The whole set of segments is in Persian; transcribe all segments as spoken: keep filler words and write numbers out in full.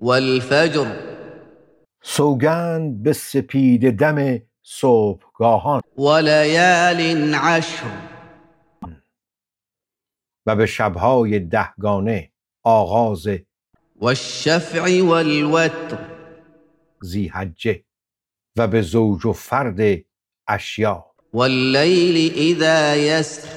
والفجر، سوگند به سپید دم صبحگاهان، وليال عشر، و به شبهای دهگانه آغاز والشفع والوتر، ذی‌حجه، و به زوج و فرد اشیا، والليل إذا يسر،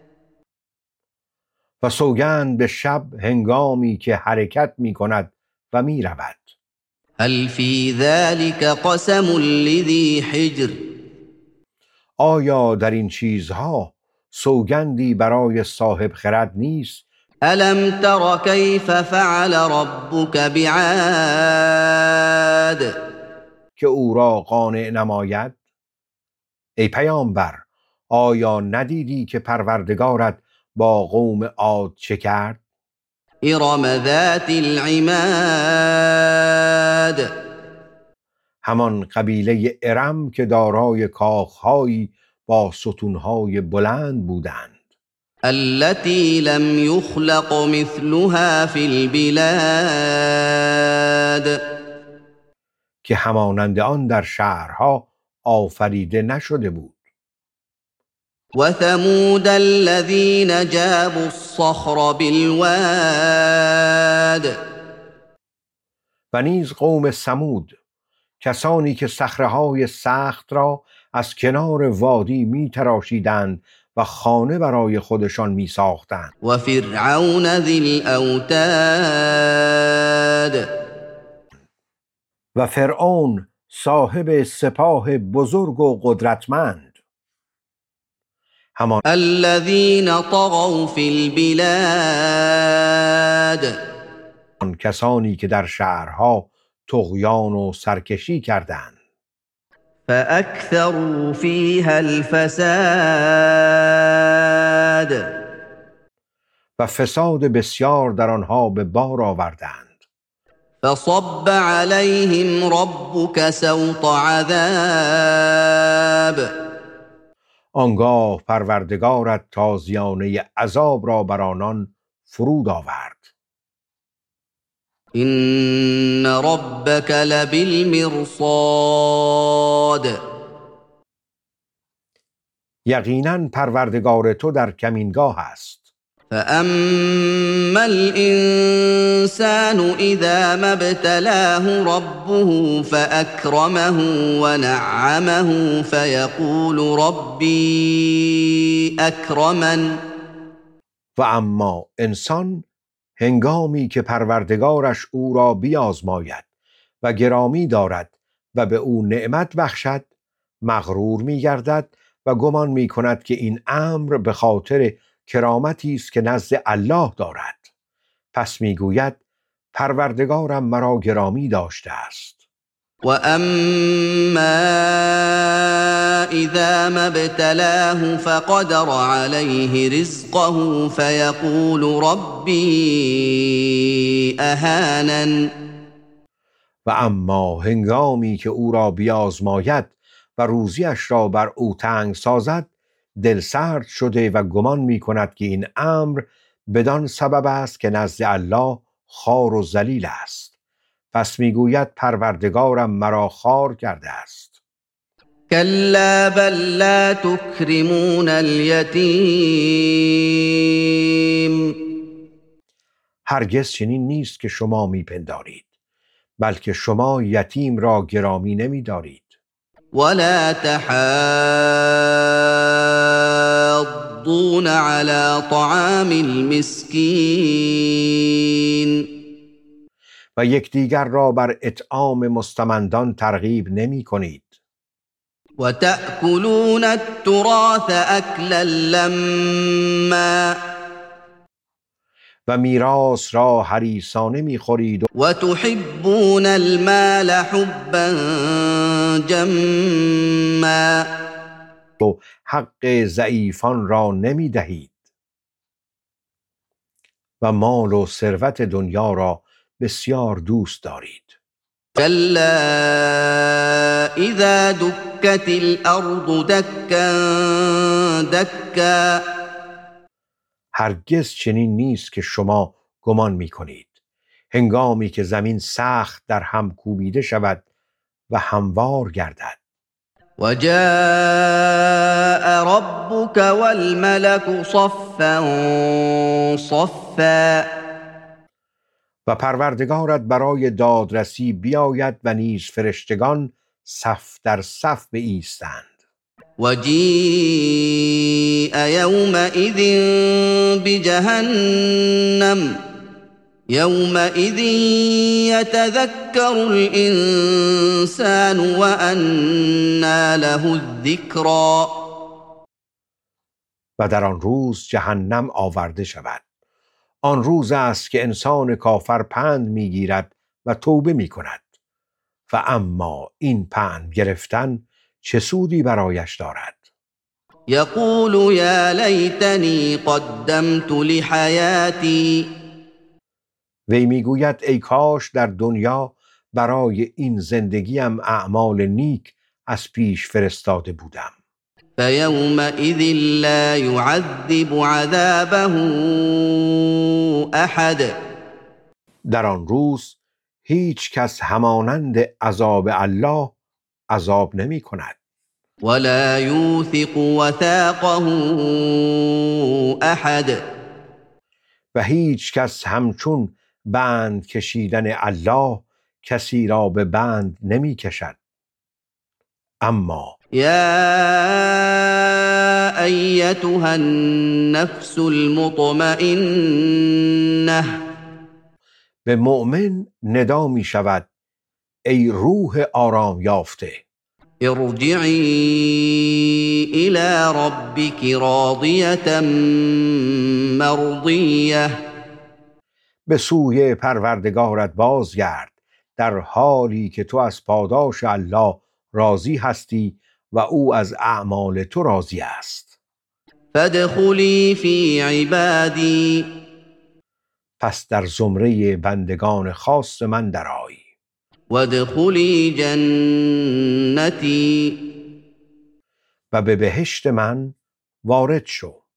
و سوگند به شب هنگامی که حرکت می کند و می رود. هل في ذلك قسم لذي حجر، آیا در این چیزها سوگندی برای صاحب خرد نیست؟ ألم تر كيف فعل ربك بعاد، که او را قانع نماید؟ ای پیامبر، آیا ندیدی که پروردگارت با قوم عاد چه کرد؟ إرم ذات العماد، همان قبیله ارم که دارای کاخهایی با ستونهای بلند بودند. التي لم يخلق مثلها في البلاد، که همانند آن در شهرها آفریده نشده بود. وثمود الذين جابوا الصخر بالواد، و نیز قوم ثمود، کسانی که صخره‌های سخت را از کنار وادی می تراشیدند و خانه برای خودشان می ساختند. و فرعون ذی الاوتاد، و فرعون صاحب سپاه بزرگ و قدرتمند، همان الذين طغوا في البلاد، آن کسانی که در شهرها طغیان و سرکشی کردند. فأكثروا فيها الفساد، و فساد بسیار در آنها به بار آوردند. فصب عليهم ربك سوط عذاب، آنگاه پروردگارت تازیانه عذاب را بر آنان فرود آورد. إن ربك لبالمرصاد، یقینا پروردگار تو در کمینگاه است. فأما الإنسان إذا ما ابتلاه ربه فأكرمه ونعمه فيقول ربي أكرمن، و اما انسان هنگامی که پروردگارش او را بیازماید و گرامی دارد و به او نعمت بخشد، مغرور می گردد و گمان می کند که این امر به خاطر کرامتی است که نزد الله دارد. پس می گوید پروردگارم مرا گرامی داشته است. و اما اذا ما ابتلاه فقدر عليه رزقه فيقول ربي اهانن، و اما هنگامی که او را بیازماید و روزیش را بر او تنگ سازد، دل سرد شده و گمان می کند که این امر بدان سبب است که نزد الله خوار و ذلیل است. پس می گوید پروردگارم مرا خوار کرده است. كلا بل لا تكرمون اليتيم، هرگز چنین نیست که شما می پندارید، بلکه شما یتیم را گرامی نمی دارید. ولا تحاضون على طعام المسكين، و یکدیگر را بر اطعام مستمندان ترغیب نمی کنید. و تأکلون التراث اکلا لما، و میراث را حریصانه می خورید. و تحبون المال حبا جما، و حق ضعیفان را نمی دهید و مال و ثروت دنیا را بسیار دوست دارید. كلا اذا دكت الارض دكا دكا، هرگز چنین نیست که شما گمان می کنید. هنگامی که زمین سخت در هم کوبیده شود و هموار گردد. وجاء ربك والملك صفا صفا و پروردگارت برای دادرسی بیاید و نیز فرشتگان صف در صف بایستند. وجیء یومئذ بجهنم یومئذ یتذکر الانسان وانى له الذکری. و در آن روز جهنم آورده شود. آن روز است که انسان کافر پند میگیرد و توبه میکند و اما این پند گرفتن چه سودی برایش دارد؟ یقول یا لیتنی قدمت لحیاتی. وی میگوید ای کاش در دنیا برای این زندگیم اعمال نیک از پیش فرستاده بودم. فیومئذ لا یعذب عذابه احد. در آن روز هیچ کس همانند عذاب الله عذاب نمی کند. ولا یوثق وثاقه احد. و هیچ کس همچون بند کشیدن الله کسی را به بند نمی کشد. اما یا ایتها النفس المطمئنه. به مؤمن ندا می شود ای روح آرام یافته، ارجعی الی ربک راضیة مرضیه. به سوی پروردگارت بازگرد در حالی که تو از پاداش الله راضی هستی و او از اعمال تو راضی است. فادخلی فی عبادی. پس در زمره بندگان خاص من درآی. وادخلی جنتی. و به بهشت من وارد شو.